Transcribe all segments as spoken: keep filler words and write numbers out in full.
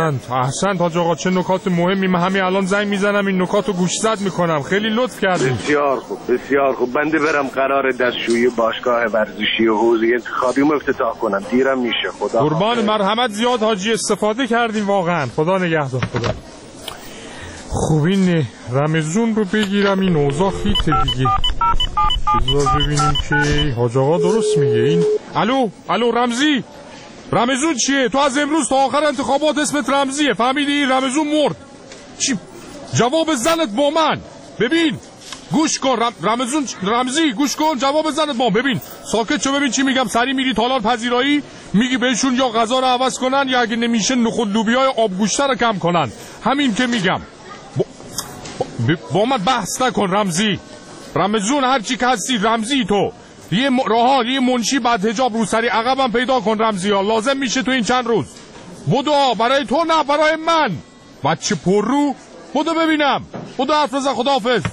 احسن حاج آقا، چه نکات مهمی. من همین الان زنگ میزنم این نکاتو گوشزد میکنم. خیلی لطف کردین. بسیار خوب بسیار خوب. بنده برم قرار دستشویی باشگاه ورزشی و حوزه انتخابیمو افتتاح کنم. دیرم میشه. خدا قربان مرحمت. زیاد حاجی استفاده کردیم واقعا. خدا نگهدار. خدا خوب. این رمزون رو بگیرم. این اوضاع خیته دیگه. بذار ببینیم که حاج آقا درست میگه. این الو الو رمزی، رمزون چیه؟ تو از امروز تا آخر انتخابات اسمت رمزیه، فهمیدی؟ رمزون مرد. چی؟ جواب زنت با من. ببین گوش کن رم... رمزون رمزی گوش کن، جواب زنت با من. ببین ساکت شو، ببین چی میگم. سری میری تالار پذیرایی، میگی بهشون یا غذا رو عوض کنن یا اگه نمیشه نخود لوبیای آبگوشته رو کم کنن. همین که میگم. با, با... با من بحث نکن رمزی. رمزون هرچی که هستی رمزی. تو یه م... راهان یه منشی بعد حجاب رو سری عقبم پیدا کن رمزی ها. لازم میشه تو این چند روز. بدو برای تو نه برای من. بچه پر رو بدو ببینم. بدو حرف بزن. خداحافظ.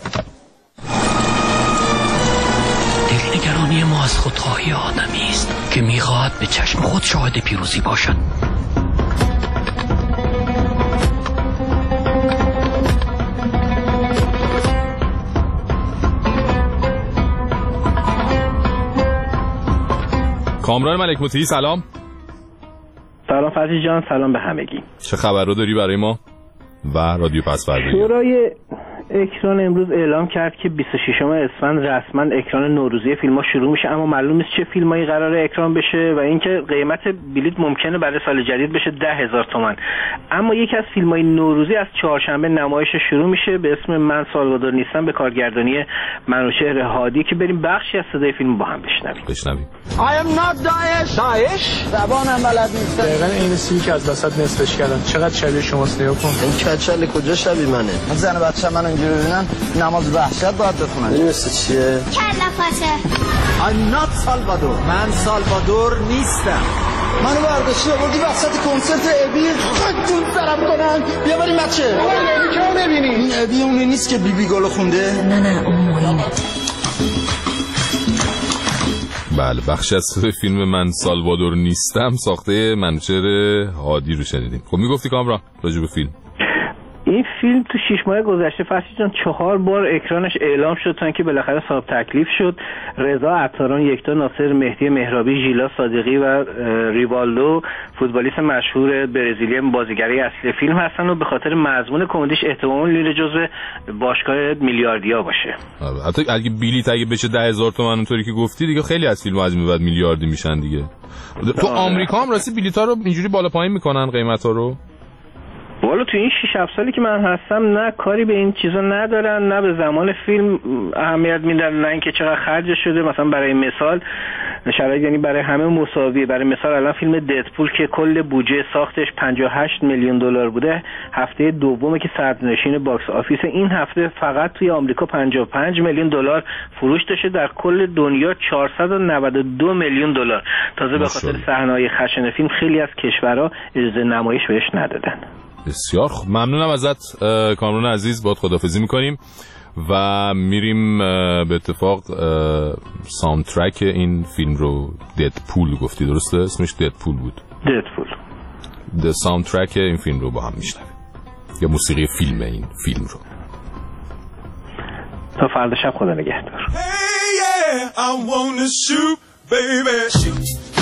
دلنگرانی ما از خودخواهی آدمی است که میخواهد به چشم خود شاهد پیروزی باشد. کامران ملک مطیعی سلام. سلام فتحی جان، سلام به همگی. چه خبر رو داری برای ما و رادیو پسورداری؟ شورای اکران امروز اعلام کرد که بیست و ششم اسفند رسما اکران نوروزی فیلم‌ها شروع میشه، اما معلوم نیست چه فیلمایی قراره اکران بشه و اینکه قیمت بلیت ممکنه برای سال جدید بشه ده هزار تومان. اما یکی از فیلم‌های نوروزی از چهارشنبه نمایش شروع میشه به اسم من سالوادور نیستم، به کارگردانی منوچهر هادی، که بریم بخشی از صدای فیلم با هم بشنویم. بشنویم. I am not Daesh. Daesh؟ زبانم بلد نیستم. دقیقاً این سی که از وسط نصفش کردن. چقدر شبیه شماست نگاه کن. این کچل کجا شبیه منه؟ من زن بچه منو اینجوری ببینن نماز وحشت باید بخونن. این مثل چیه؟ کلا پاشه. I'm not سالوادور. من سالوادور نیستم. منو برداشتی آوردی وسط کنسرت ابی خودتون سرم کنن. بیا بریم بچه. بابا ابی که رو نبینی؟ این ابی اونی نیست که بیبی گلو خونده؟ نه نه اون موینه. بله، بخشی از فیلم من سالوادور نیستم ساخته منوچهر هادی رو شنیدیم. خب میگفتی کامران راجع به فیلم؟ این فیلم تو شش ماه گذشته فرشید جان چهار بار اکرانش اعلام شد تا اینکه بالاخره صاحب تکلیف شد. رضا عطاران یکتا، ناصر مهدی مهرابی، ژیلا صادقی و ریوالدو فوتبالیست مشهور برزیلی بازیگری اصلی فیلم هستن و به خاطر مضمون کمدیش احتمالاً لیره جزو باشگاه میلیاردیا باشه. حتی اگه بلیط اگه بشه ده هزار تومان اونطوری که گفتی دیگه خیلی از فیلم‌ها از این بعد میلیاردی میشن دیگه. تو آمریکا هم راستی بلیط‌ها رو اینجوری بالا پایین میکنن قیمتا رو؟ والا تو این شش هفت سالی که من هستم نه کاری به این چیزا ندارن، نه به زمان فیلم اهمیت میدن، نه اینکه چقدر خرج شده. مثلا برای مثال شرایط یعنی برای همه مساویه. برای مثال الان فیلم ددپول که کل بودجه ساختش پنجاه و هشت میلیون دلار بوده، هفته دومه که صدرنشین باکس آفیس، این هفته فقط توی آمریکا پنجاه و پنج میلیون دلار فروش داشته، در کل دنیا چهارصد و نود و دو میلیون دلار. تازه به خاطر صحنه‌های خشن فیلم خیلی از کشورها اجازه نمایش بهش ندادن. بسیار خوب، ممنونم ازت کامران عزیز. باهات خداحافظی میکنیم و میریم به اتفاق ساوندترک این فیلم رو ددپول گفتی درسته؟ اسمش ددپول بود. ددپول. د ساوندترک این فیلم رو با هم میشنویم، یا موسیقی فیلم این فیلم رو. تا فردا شب خدا نگهدار. Hey yeah, I wanna shoot baby shoot.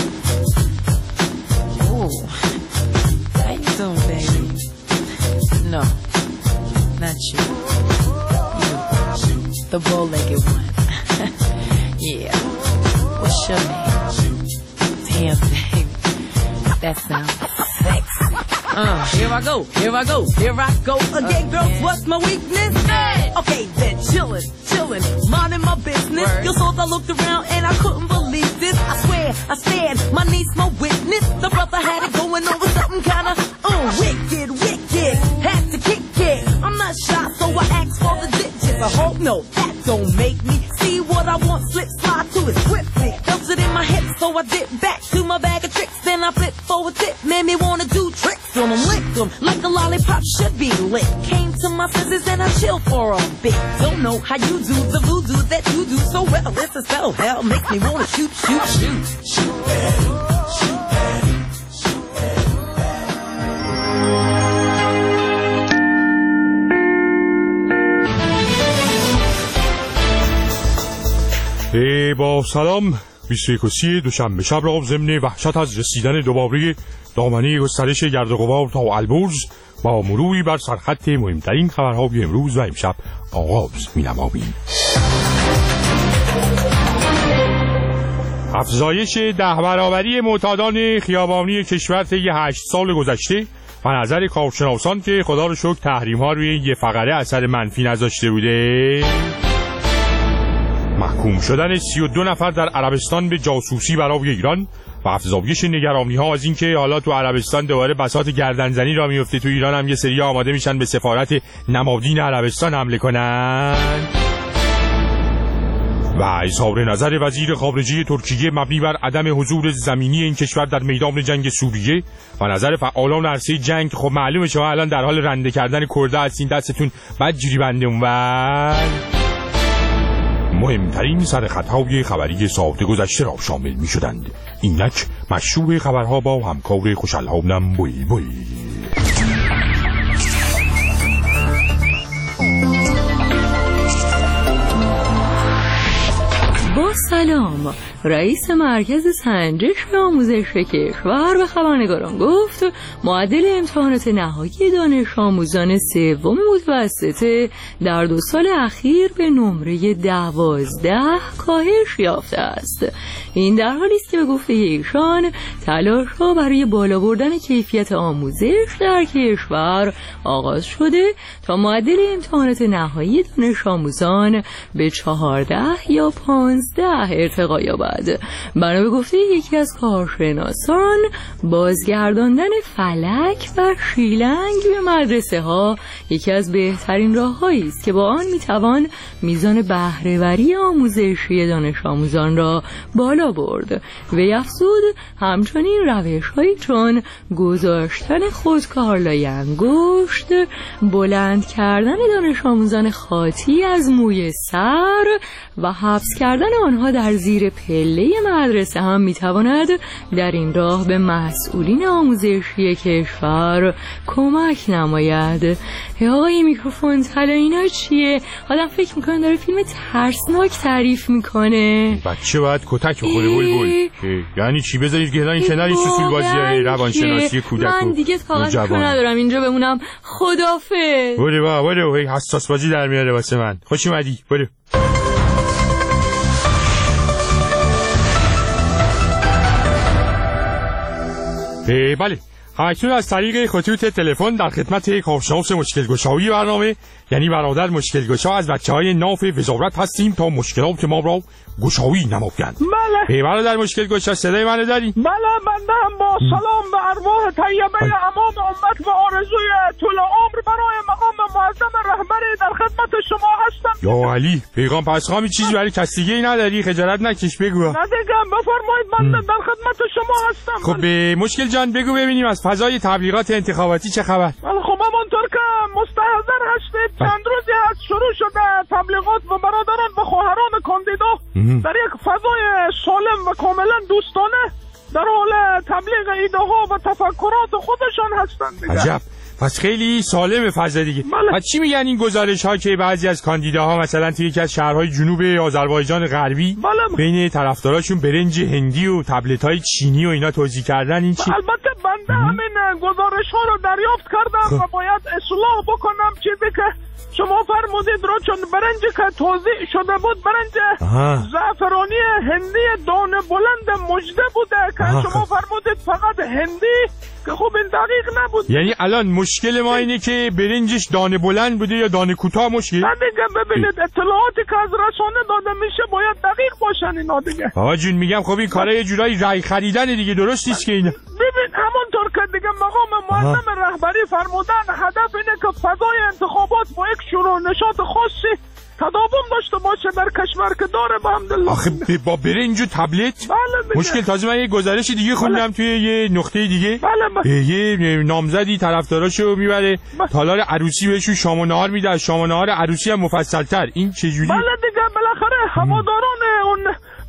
Oh. How you doing, baby? No, not you. You, the bow-legged one. Yeah. What's your name? Damn, baby. That sounds sexy. Uh, here I go, here I go, here I go again, girls. What's my weakness? Hey. Okay, then chillin', chillin', minding my business. Word. You saw I looked around and I couldn't believe this. I swear, I stared, my niece, my witness. The brother had it going on with something kinda uh, wicked, wicked. Had to kick it. I'm not shy, so I asked for the digits. I hope no, that don't make me see what I want. Slip, slide to it swiftly. Felt it in my hips, so I dip back to my bag of tricks. Then I flip for a tip, made me wanna do tricks on them, lick them like a lollipop should be lit. Came to my senses and I chill for a bit. Don't know how you do the voodoo that you do so well. It's a spell, hell makes me wanna shoot, shoot, shoot. Shoot, shoot, shoot. با سلام، بیست و یک دوشنبه شب را ضمن وحشت از رسیدن دوباره دامنه گسترش گرد و غبار تا البرز با مروری بر سرخط مهمترین خبرهای امروز و امشب آغاز می‌نماییم. افزایش ده برابری معتادان خیابانی کشور طی هشت سال گذشته و نظر کارشناسان که خدا رو شکر تحریم‌ها روی یه فقره اثر منفی نذاشته بوده. محکوم شدن سی و دو نفر در عربستان به جاسوسی برای ایران و افزایش نگرانی‌ها از اینکه حالا تو عربستان دوباره بساط گردنزنی را میفته، تو ایران هم یه سری آماده میشن به سفارت نمادین عربستان حمله کنن. و اظهار نظر وزیر خارجه ترکیه مبنی بر عدم حضور زمینی این کشور در میدان جنگ سوریه و نظر فعالان عرصه جنگ. خب معلومه شما الان در حال رنده کردن کرده هستین، دستتون بدجوری بنده اونور. مهمترین سرخطهای خبری ساعت گذشته را شامل می شدند. اینک مشروع خبرها با همکار خوشالهانم بوی بوی. با سلام، رئیس مرکز سنجش و آموزش کشور به خبرنگاران گفت معدل امتحانات نهایی دانش آموزان سوم متوسطه در دو سال اخیر به نمره دوازده کاهش یافته است. این در حالی است که به گفته ایشان تلاش‌ها برای بالا بردن کیفیت آموزش در کشور آغاز شده تا معدل امتحانات نهایی دانش آموزان به چهارده یا پانزده ارتقا یابد. بنا به گفته یکی از کارشناسان، بازگرداندن فلک و شیلنگ به مدرسه ها یکی از بهترین راه‌هایی است که با آن میتوان میزان بهره‌وری آموزشی دانش آموزان را بالا برد. وی افزود همچنین روش‌هایی چون گذاشتن خودکارلای انگشت، بلند کردن دانش آموزان خاطی از موی سر و حبس کردن آنها در زیر پله مدرسه هم میتواند در این راه به مسئولین آموزشی کشور کمک نماید. آقای میکروفون طلا اینا چیه؟ آدم فکر میکنه داره فیلم ترسناک تعریف میکنه. بچه باید کتک بخوره بول بول. یعنی چی؟ بذارید که این کنار این سوسول بازی روانشناسی کودک. من دیگه طاقت ندارم اینجا بمونم. خدافظ. برو با برو، هی حساس بازی در میاره واسه من. خوش اومدی. برو. بله، همکنون از طریق خطوط تلفن در خدمت کارشناس مشکلگشایی برنامه یعنی برادر مشکلگشا از بچه‌های ناف وزارت هستیم تا مشکلات ما را گشایی نمایند. بله. برادر مشکلگشا صدای منو داری؟ بله، بنده هم با سلام به ارواح طیبه امام امت و آرزوی طول عمر برای مقام معظم رهبری در خدمت شما هستم. یا علی، پیغام پس خوامی چیزی برای کس دیگه ای نداری؟ خجالت نکش، بگو. نه دیگه، بفرمایید، بنده در خدمت شما هستم. خب به مشکل جان بگو ببینیم از فضای تبلیغات انتخاباتی چه خبر؟ بله، خب همونطور که مستحضر هستید چند روزی از شروع شده تبلیغات و برادران و خواهران کاندیدا در یک فضای سالم و کاملا دوستانه در حال تبلیغ ایده ها و تفکرات خودشان هستند دیگه. عجب، پس خیلی سالم فضا دیگه. بله. پس چی میگن این گزارش ها که بعضی از کاندیداها مثلا توی یکی از شهرهای جنوب آذربایجان غربی بله. بین طرفداراشون برنج هندی و تبلت های چینی و اینا توزیع کردن، این چی؟ البته بنده همین گزارش ها رو دریافت کردم و باید اصلاح بکنم چیزی که شما فرمودید رو، چون برنجی که توزیع شده بود برنج زعفرانی هندی دانه بلند مژده بوده که آها. شما فرمودید فقط هندی، که خوب این دقیق نبود. یعنی الان مشکل ما اینه که برنجش دانه بلند بوده یا دانه کوتاه مشکل؟ نه دیگه، ببینید اطلاعاتی که از رسانه داده میشه باید دقیق باشن اینا دیگه. بابا جون میگم خب این کارا یه جورایی رای خریدن دیگه، درست نیست که اینا؟ ببین همونطور که دیگه مقام معظم رهبری فرمودن هدف اینه که فضای انتخابات با یک شروع نشاط خاصی تداوم داشته باشه در کشور که داره به حمدالله. آخه با برنج و تبلت بله مشکل. تازه من یه گزارش دیگه خوندم توی یه نقطه دیگه بله یه نامزدی طرفداراشو میبره بله. تالار عروسی بهشون شام و نهار میده، از شام و نهار عروسی هم مفصل‌تر. این چه جوری؟ بله دیگه، بالاخره هواداران اون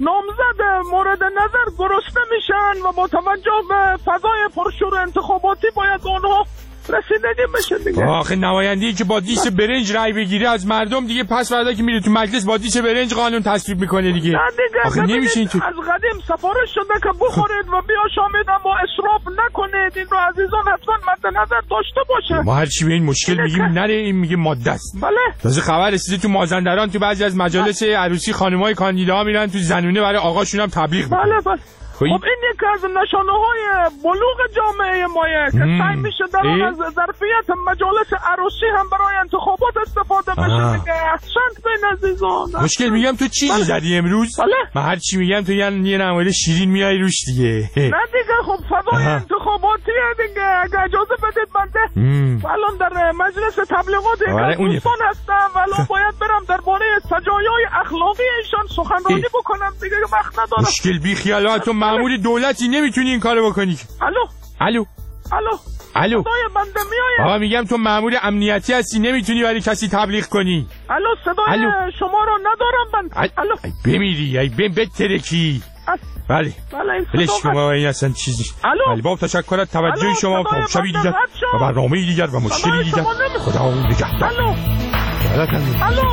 نامزد مورد نظر گرسنه میشن و با توجه به فضای پرشور انتخاباتی باید اونها رسیدگی بشه دیگه. آخه نماینده‌ای که با دیس برنج رای بگیره از مردم دیگه پس فردا که میره تو مجلس با دیس برنج قانون تصویب میکنه دیگه. نه دیگه آخه نمیشه اینطور. از قدیم سفارش شده که بخورید و بیاشامید اما اسراف نکنید. این رو عزیزان حتما مد نظر داشته باشه. ما هر چی به این مشکل میگیم نره این میگه ماده است. بله. تازه خبر رسیده تو مازندران تو بعضی از مجالس عروسی خانمای کاندیدا میرن تو زنونه برای آقاشون هم تبلیغ میکنن. بله بله. خب این یکی از نشانه های بلوغ جامعه مایه که سعی میشه در اون از ظرفیت مجالس عروسی هم برای انتخابات استفاده بشه دیگه. احسنت بین عزیزان. مشکل میگم تو چیزی بله. زدی امروز؟ بله. من هر چی میگم تو یه یه نمایل شیرین میای روش دیگه. نه دیگه خب فضای انتخاباتیه دیگه. اگه اجازه بدید بنده الان در مجلس تبلیغات یک دوستان هستم و الان باید برم درباره سجایای اخلاقی ایشان سخنرانی بکنم دیگه وقت ندارم. مشکل بی خیالات مأمور دولتی نمیتونی این کارو بکنی. الو الو الو الو صدای بنده میاد. آقا میگم تو مأمور امنیتی هستی نمیتونی برای کسی تبلیغ کنی. الو صدای الو. شما رو ندارم من. الو بمیری ای بم بترکی. بله بله شما این اصلا چیزی. الو با تشکر از توجه شما تا شبی دیگر و برنامه دیگر و مشکلی دیگر. خدا نگهدار. الو الو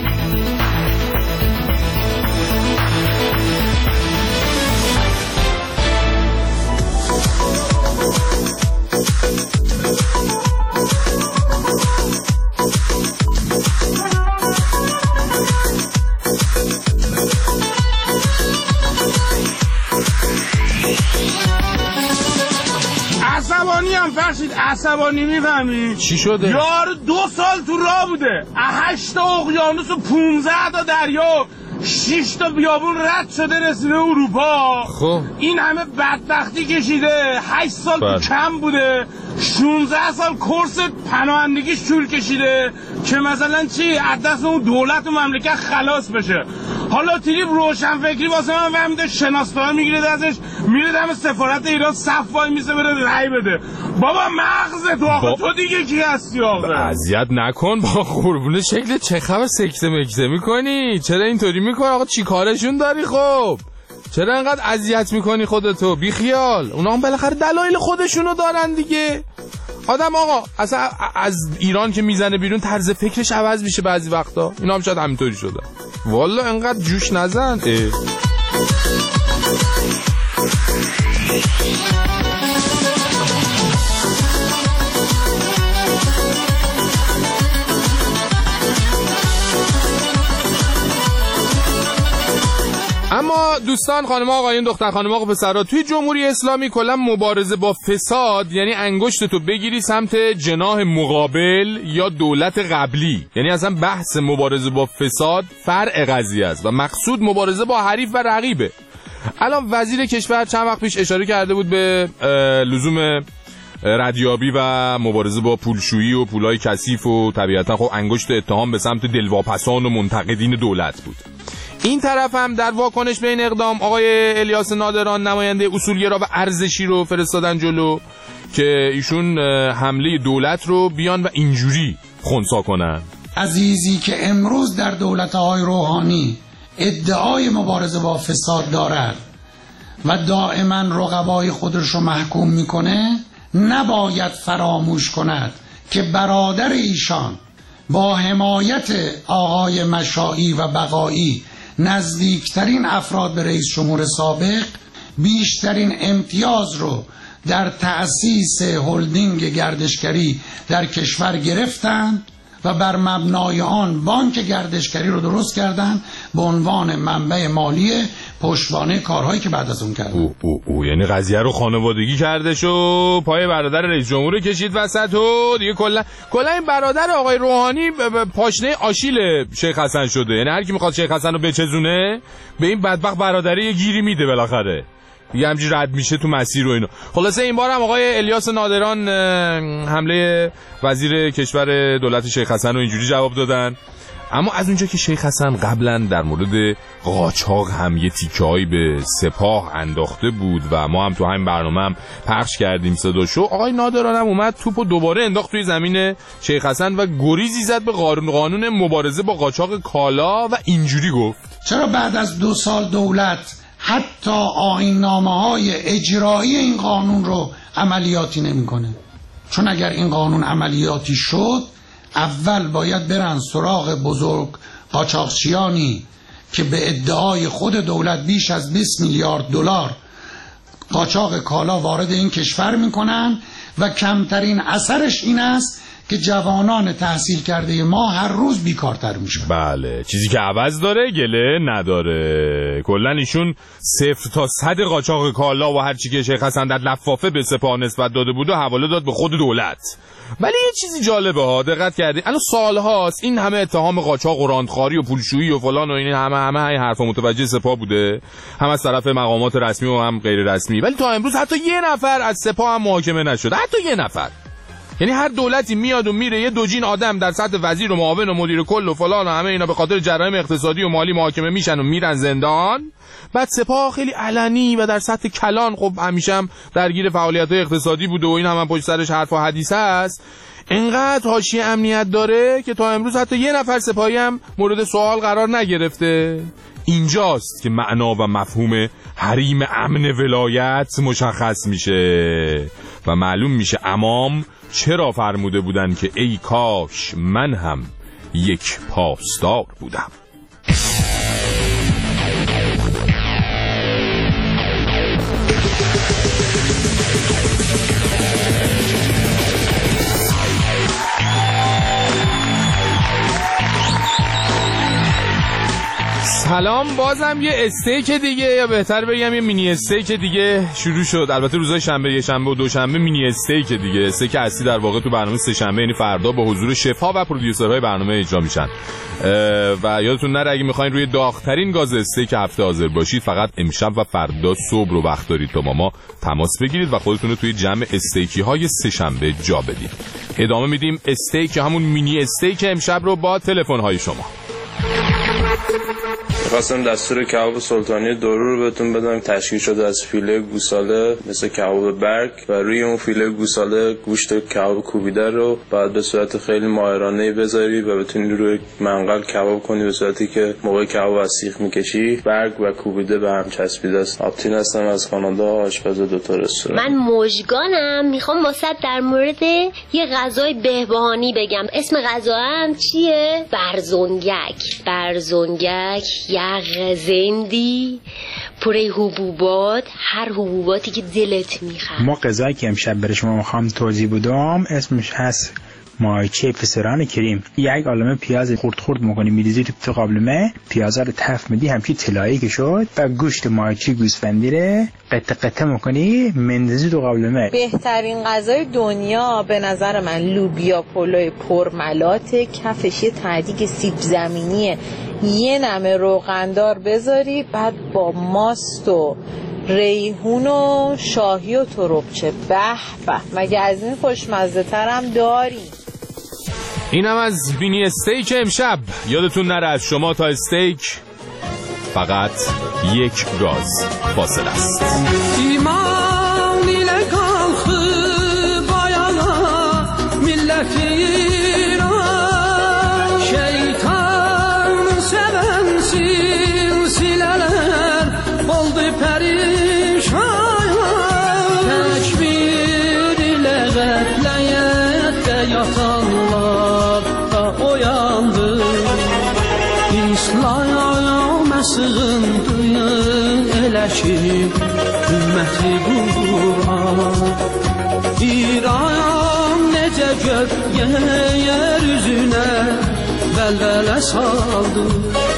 عصبانی هم فرشید عصبانی میفهمی چی شده؟ یار دو سال تو راه بوده هشت تا اقیانوس و پونزده تا دریا شش تا بیابون رد شده رسیده اروپا. خب این همه بدبختی کشیده هشت سال تو کم بوده شانزده سال کورس پناهندگی شور کشیده که مثلا چی از دست اون دولت و مملکت خلاص بشه. حالا تریپ روشن فکری واسه من فهمیده شناسنامه میگیره ازش میره دم سفارت ایران صف وای میسه بره رأی بده. بابا مغز تو آقا با... تو دیگه کی هستی آقا؟ اذیت نکن با قربون شکل چه خبر سکته مکته میکنی؟ چرا اینطوری میکنی آقا؟ چی کارشون داری خب؟ چرا انقدر اذیت میکنی خودتو؟ بی خیال اونا هم بالاخره دلایل خودشونو دارن دیگه. آدم آقا اصلا از ایران که میزنه بیرون طرز فکرش عوض میشه بعضی وقتا. اینا هم شاید همینطوری شده. والا انقدر جوش نزن. اما دوستان خانم آقایون دختر خانم آقا پسرها توی جمهوری اسلامی کلا مبارزه با فساد یعنی انگشت تو بگیری سمت جناح مقابل یا دولت قبلی. یعنی اصلا بحث مبارزه با فساد فرع قضیه است و مقصود مبارزه با حریف و رقیبه. الان وزیر کشور چند وقت پیش اشاره کرده بود به لزوم ردیابی و مبارزه با پولشویی و پولای کثیف و طبیعتا خب انگشت اتهام به سمت دلواپسان و منتقدین دولت بود. این طرف هم در واکنش به این اقدام آقای الیاس نادران نماینده اصولگرا و ارزشی رو فرستادن جلو که ایشون حمله دولت رو بیان و اینجوری خنثی کنن. عزیزی که امروز در دولت‌های روحانی ادعای مبارزه با فساد دارد و دائما رقبای خودش رو محکوم میکنه نباید فراموش کند که برادر ایشان با حمایت آقای مشائی و بقایی نزدیکترین افراد به رئیس جمهور سابق بیشترین امتیاز رو در تأسیس هلدینگ گردشگری در کشور گرفتند و بر مبنای آن بانک گردشگری رو درست کردند به عنوان منبع مالی پشتوانه کارهایی که بعد از اون کردن. او او او یعنی قضیه رو خانوادگی کرده شو پای برادر رئیس جمهور کشید وسط و دیگه کلا کلا این برادر آقای روحانی پاشنه آشیل شیخ حسن شده. یعنی هر کی میخواد شیخ حسن رو بچزونه به این بدبخت برادری یه گیری میده بالاخره دیگه همجوری رد میشه تو مسیر و اینا. خلاصه این بار هم آقای الیاس نادران حمله وزیر کشور دولت شیخ حسن رو اینجوری جواب دادن. اما از اونجا که شیخ حسن قبلا در مورد قاچاق هم یه تیکه‌ای به سپاه انداخته بود و ما هم تو همین برنامه هم پخش کردیم صداشو، آقای نادران هم اومد توپو دوباره انداخت توی زمین شیخ حسن و گریزی زد به قانون مبارزه با قاچاق کالا و اینجوری گفت چرا بعد از دو سال دولت حتی آیین‌نامه‌های اجرایی این قانون رو عملیاتی نمی‌کنه؟ چون اگر این قانون عملیاتی شد اول باید برن سراغ بزرگ قاچاقچیانی که به ادعای خود دولت بیش از بیست میلیارد دلار قاچاق کالا وارد این کشور میکنن و کمترین اثرش این است که جوانان تحصیل کرده ما هر روز بیکارتر میشن. بله، چیزی که عوض داره گله نداره. کلن ایشون صفر تا صد قاچاق کالا و هر چی که شیخ حسن در لفافه به سپاه نسبت داده بود و حواله داد به خود دولت. ولی یه چیزی جالبه ها، دقت کردی الان سال هاست این همه اتهام قاچاق و راندخواری و پولشویی و فلان و این همه همه این حرفا متوجه سپاه بوده، هم از طرف مقامات رسمی و هم غیر رسمی، ولی تا امروز حتی یه نفر از سپاه هم محاکمه نشده، حتی یه نفر. یعنی هر دولتی میاد و میره یه دوجین آدم در سطح وزیر و معاون و مدیر کل و فلان و همه اینا به خاطر جرایم اقتصادی و مالی محاکمه میشن و میرن زندان. بعد سپاه خیلی علنی و در سطح کلان خب همیشه هم درگیر فعالیت‌های اقتصادی بوده و این هم, هم پشت سرش حرف و حدیث است، انقدر حاشیه امنیت داره که تا امروز حتی یه نفر سپاهی هم مورد سوال قرار نگرفته. اینجاست که معنا و مفهوم حریم امن ولایت مشخص میشه و معلوم میشه امام چرا فرموده بودن که ای کاش من هم یک پاسدار بودم. سلام، بازم یه استیک دیگه، یا بهتر بگم یه مینی استیک دیگه شروع شد. البته روزهای شنبه، یه شنبه و دوشنبه مینی استیک دیگه. استیک اصلی در واقع تو برنامه سه شنبه یعنی فردا با حضور شفا و پرودیوسرهای برنامه اجرا میشن. و یادتون نره اگه میخواین روی داغ‌ترین گاز استیک هفته حاضر باشید فقط امشب و فردا صبح رو وقت دارید تا با ما تماس بگیرید و خودتون رو توی جمع استیکی های سه شنبه جا بدید. ادامه میدیم استیک، همون مینی استیک امشب رو با تلفن های شما. خواستم دستور کباب سلطانی درو رو بهتون بدم. تشکیل شده از فیله گوساله مثل کباب برگ و روی اون فیله گوساله گوشت کباب کوبیده رو بعد به صورت خیلی ماهرانه‌ای بذاری و بتونی روی منقل کباب کنی به صورتی که موقع کباب از سیخ میکشی برگ و کوبیده به هم چسبیده است. آپتین هستم از کانادا، آشپز دو تا رستوران. من موجگانم، میخوام واسط در مورد یه غذای بهبهانی بگم. اسم غذام چیه؟ برزنگک. برزنگک یغ زندی پره حبوبات، هر حبوباتی که دلت میخواد. ما غذایی که امشب برای شما میخوام توضیح بدم اسمش هست ماهیچه فسران کریم. یک عالمه پیاز خرد خرد میکنی میریزی تو قابلمه، پیازا رو تف میدی همچین طلایی که شد و گوشت ماهیچه گوسفندی رو قطع قطع میکنی میندازی تو قابلمه. بهترین غذای دنیا به نظر من لوبیا پلو پرملات، کفش یه تهدیگ سیب زمینیه، یه نمه روغندار بذاری، بعد با ماست و ریحون و شاهی و تربچه. به به، مگه از این خوشمزه ترم داری؟ اینم از بینی استیک امشب. یادتون نره از شما تا استیک فقط یک گاز فاصله است. ایمان ile kalkıp ayağa milletine şeytan seven silsileler oldu perişan. Tekbir ile gaflette yatanlar da uyandı. İslam'a sığındı elə ki ümməti Qur'an. İran necə gök yer üzünə vəlvələ saldı.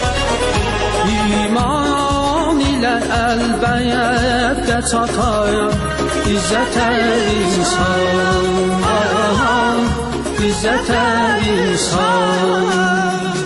İman ilə əlbəttə çatayam İzzətə insan, İzzətə insan.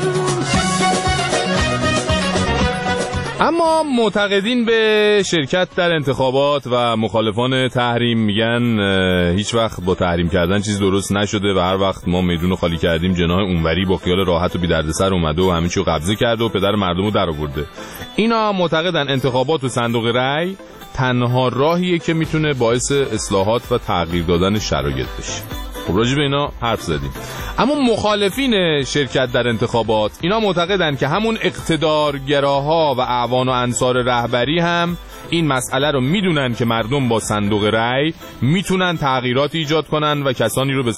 اما معتقدین به شرکت در انتخابات و مخالفان تحریم میگن هیچ وقت با تحریم کردن چیز درست نشده و هر وقت ما میدون خالی کردیم جناح اونوری با خیال راحت و بی دردسر اومده و همه چیو قبضه کرده و پدر مردم رو در آورده. اینا معتقدن انتخابات و صندوق رأی تنها راهیه که میتونه باعث اصلاحات و تغییر دادن شرایط بشه. خب راجع به اینا حرف زدیم. اما مخالفین شرکت در انتخابات اینا معتقدن که همون اقتدارگراها و اعوان و انصار رهبری هم این مسئله رو میدونن که مردم با صندوق رأی میتونن تغییرات ایجاد کنن و کسانی رو به